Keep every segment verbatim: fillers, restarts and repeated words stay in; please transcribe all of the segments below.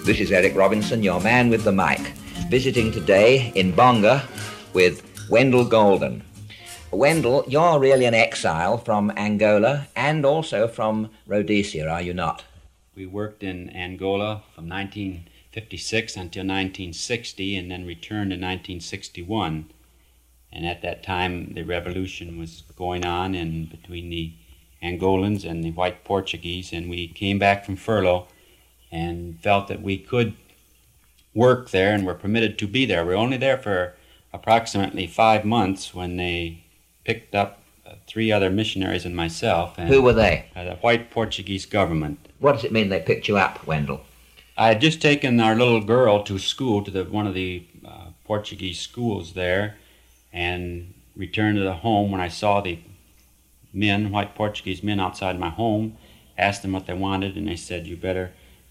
This is Eric Robinson, your man with the mic, visiting today in Bonga with Wendell Golden. Wendell, you're really an exile from Angola and also from Rhodesia, are you not? We worked in Angola from nineteen fifty-six until nineteen sixty and then returned in nineteen sixty-one. And at that time, the revolution was going on in between the Angolans and the white Portuguese, and we came back from furlough and felt that we could work there and were permitted to be there. We were only there for approximately five months when they picked up uh, three other missionaries and myself. And, Who were they? Uh, the white Portuguese government. What does it mean they picked you up, Wendell? I had just taken our little girl to school, to the, one of the uh, Portuguese schools there, and returned to the home when I saw the men, white Portuguese men outside my home, asked them what they wanted, and they said, you better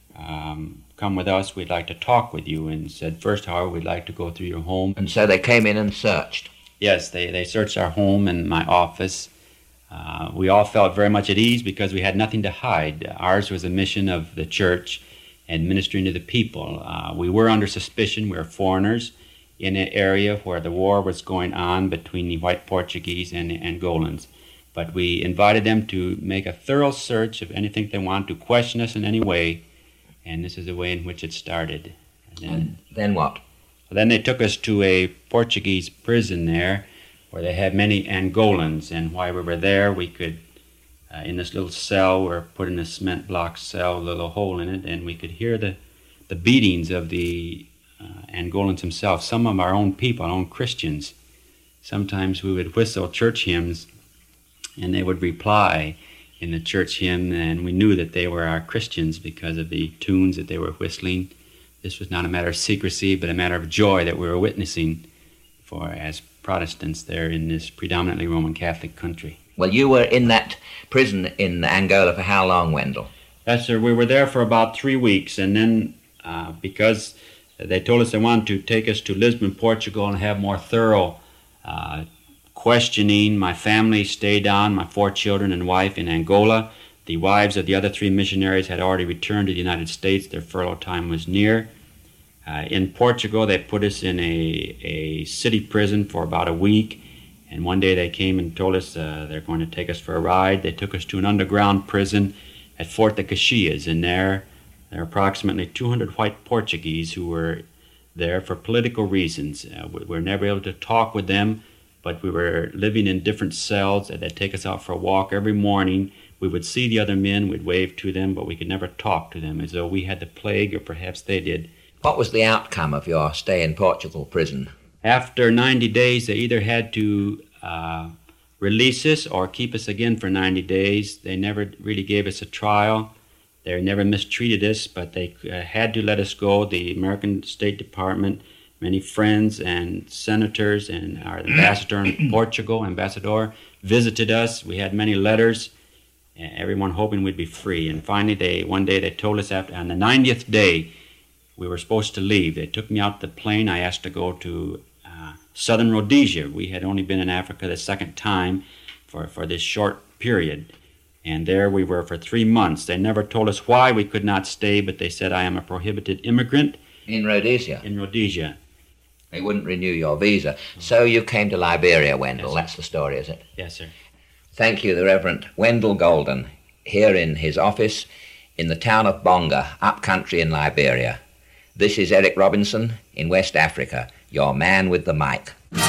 um, come with us, we'd like to talk with you, and said, first, however, we'd like to go through your home. And so they came in and searched? Yes, they, they searched our home and my office. Uh, we all felt very much at ease because we had nothing to hide. Ours was a mission of the church and ministering to the people. Uh, we were under suspicion. We were foreigners in an area where the war was going on between the white Portuguese and the Angolans. But we invited them to make a thorough search of anything they wanted, to question us in any way, and this is the way in which it started. And then, and then what? Then they took us to a Portuguese prison there where they had many Angolans, and while we were there, we could, uh, in this little cell, we were put in a cement block cell, a little hole in it, and we could hear the, the beatings of the uh, Angolans themselves, some of our own people, our own Christians. Sometimes we would whistle church hymns, and they would reply in the church hymn, and we knew that they were our Christians because of the tunes that they were whistling. This was not a matter of secrecy, but a matter of joy that we were witnessing for as Protestants there in this predominantly Roman Catholic country. Well, you were in that prison in Angola for how long, Wendell? Yes, sir. We were there for about three weeks, and then uh, because they told us they wanted to take us to Lisbon, Portugal, and have more thorough uh, questioning, my family stayed on, my four children and wife in Angola. The wives of the other three missionaries had already returned to the United States. Their furlough time was near. Uh, in Portugal, they put us in a, a city prison for about a week, and one day they came and told us uh, they're going to take us for a ride. They took us to an underground prison at Fort de Caxias, and there, there were approximately two hundred white Portuguese who were there for political reasons. Uh, we were never able to talk with them, but we were living in different cells. They'd take us out for a walk every morning. We would see the other men, we'd wave to them, but we could never talk to them, as though we had the plague, or perhaps they did. What was the outcome of your stay in Portugal prison? After ninety days, they either had to uh, release us or keep us again for ninety days. They never really gave us a trial. They never mistreated us, but they uh, had to let us go. The American State Department, many friends and senators, and our ambassador in Portugal, ambassador, visited us. We had many letters, everyone hoping we'd be free. And finally, they one day they told us after on the ninetieth day, we were supposed to leave. They took me out the plane. I asked to go to uh, southern Rhodesia. We had only been in Africa the second time for, for this short period. And there we were for three months. They never told us why we could not stay, but they said I am a prohibited immigrant. In Rhodesia? In Rhodesia. They wouldn't renew your visa. So you came to Liberia, Wendell. Yes, that's the story, is it? Yes, sir. Thank you, the Reverend Wendell Golden, here in his office in the town of Bonga, up country in Liberia. This is Eric Robinson in West Africa, your man with the mic.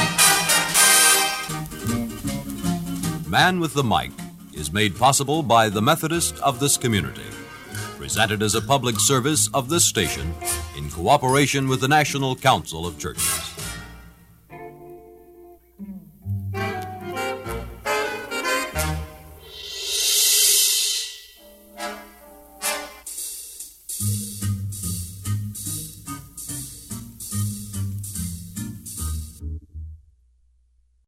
Man with the Mic is made possible by the Methodist of this community. Presented as a public service of this station in cooperation with the National Council of Churches.